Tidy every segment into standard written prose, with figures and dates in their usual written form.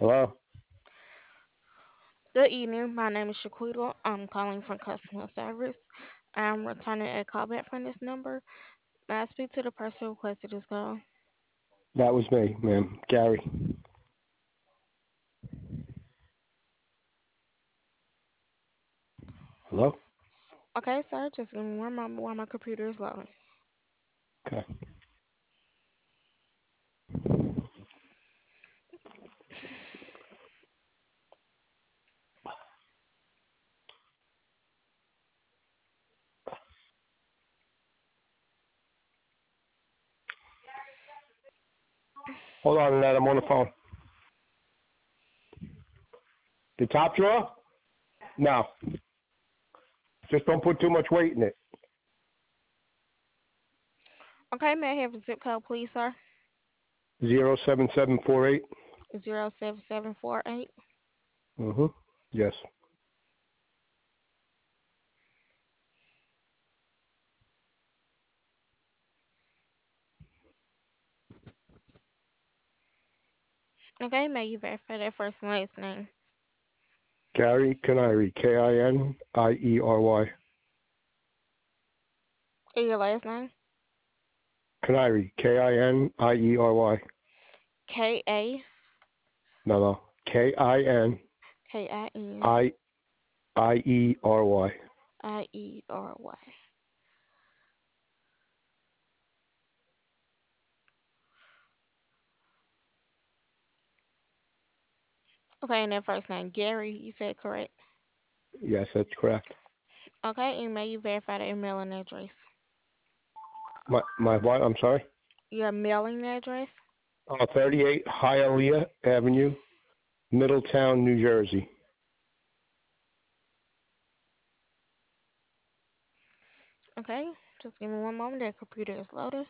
Hello? Good evening. My name is Shaquita. I'm calling from customer service. I'm returning a callback from this number. May I speak to the person who requested this call? That was me, ma'am. Gary. Hello? Okay, sir. Just give me one moment while my computer is loading. Okay. Hold on, Annette. I'm on the phone. The top drawer? No. Just don't put too much weight in it. Okay, may I have a zip code, please, sir? 07748. 07748. Mm-hmm. Yes. Okay, may you verify that first and last name? Gary Canary. Kinierey. And your last name? Canary. Kinierey. K A No, no. Kinierey. K I N I E R Y. Okay, and that first name, Gary, you said correct. Yes, that's correct. Okay, and may you verify the mailing address? My what? I'm sorry? Your mailing address? 38 Hialeah Avenue, Middletown, New Jersey. Okay, just give me one moment. The computer is loading.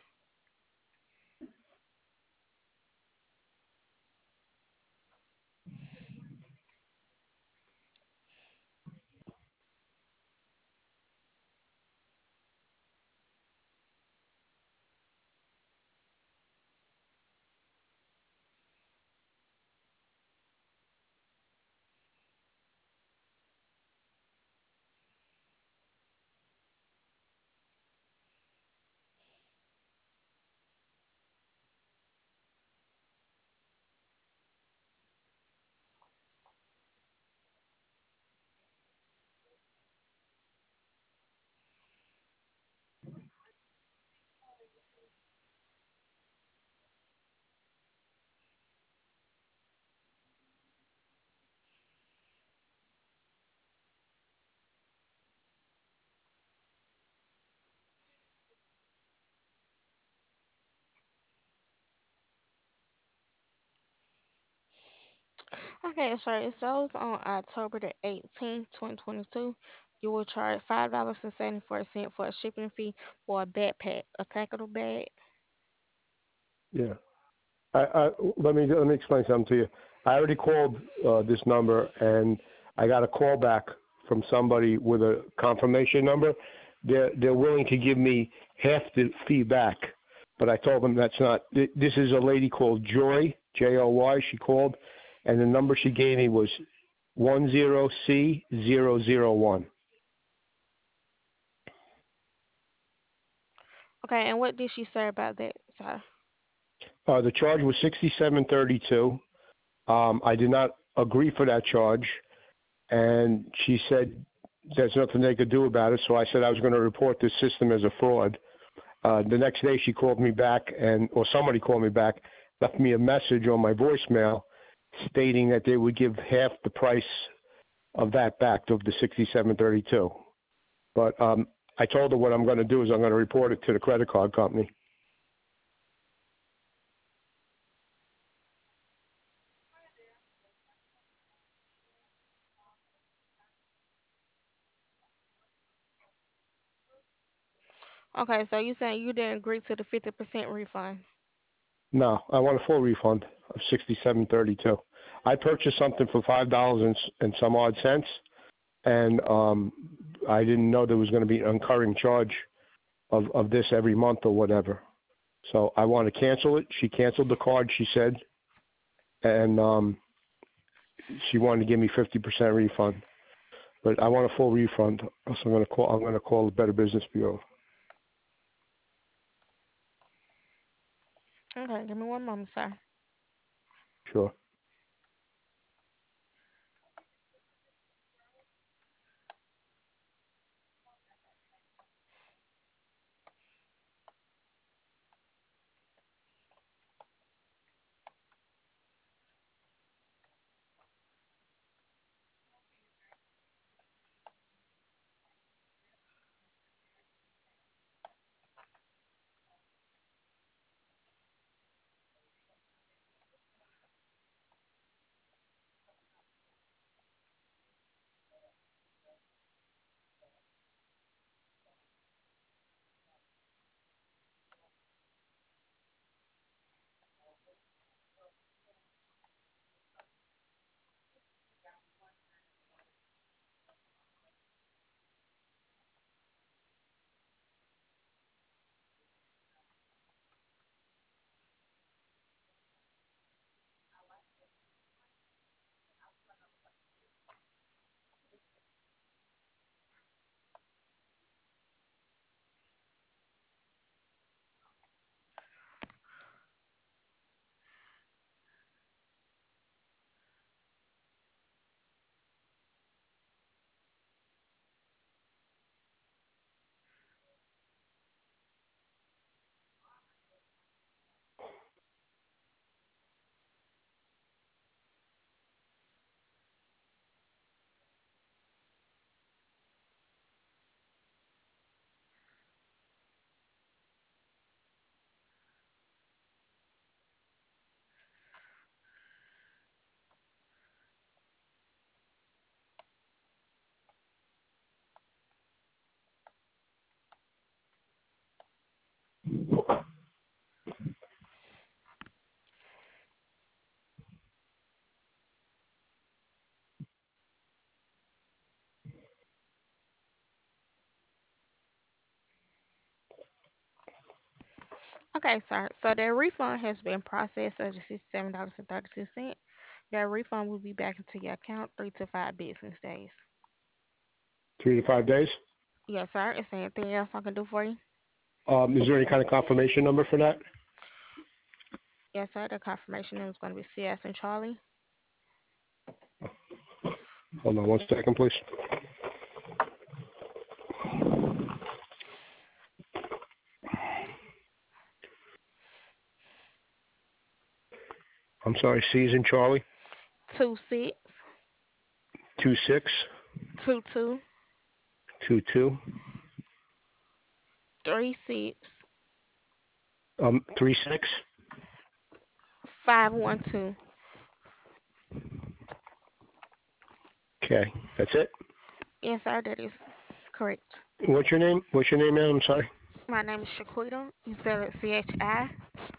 Okay, sir. It shows on October the 18th, 2022, you will charge $5.74 for a shipping fee for a backpack, a tactical bag. Yeah. Let me explain something to you. I already called this number and I got a call back from somebody with a confirmation number. They're willing to give me half the fee back, but I told them that's not. This is a lady called Joy, Joy. She called, and the number she gave me was 10C001. Okay, and what did she say about that, sir? The charge was 6732. I did not agree for that charge, and she said there's nothing they could do about it. So I said I was going to report this system as a fraud. The next day she called me back, or somebody called me back, left me a message on my voicemail stating that they would give half the price of that back of the 6732. But I told her what I'm going to do is I'm going to report it to the credit card company. Okay, so you saying you didn't agree to the 50% refund? No, I want a full refund of 6732. I purchased something for $5 and some odd cents, and I didn't know there was going to be an incurring charge of this every month or whatever. So I want to cancel it. She canceled the card, she said, and she wanted to give me 50% refund, but I want a full refund. So I'm gonna call the Better Business Bureau. Okay, give me one moment, sir. Sure. Okay, sir. So that refund has been processed at $67.32. That refund will be back into your account 3 to 5 business days. 3 to 5 days. Yes, sir. Is there anything else I can do for you? Is there any kind of confirmation number for that? Yes, sir. The confirmation is going to be CS and Charlie. Hold on 1 second, please. I'm sorry. C's and Charlie. 26 26 22 22 36 36. 512. Okay, that's it. Yes, sir. That is correct. What's your name? What's your name, man? I'm sorry. My name is Shaquita. You spell it CHIQUI.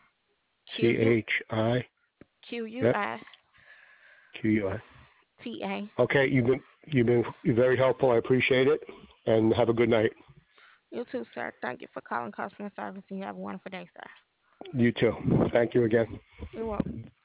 CHI. Yep. QUITA. QUI. Okay, you're very helpful. I appreciate it, and have a good night. You too, sir. Thank you for calling customer service and you have a wonderful day, sir. You too. Thank you again. You're welcome.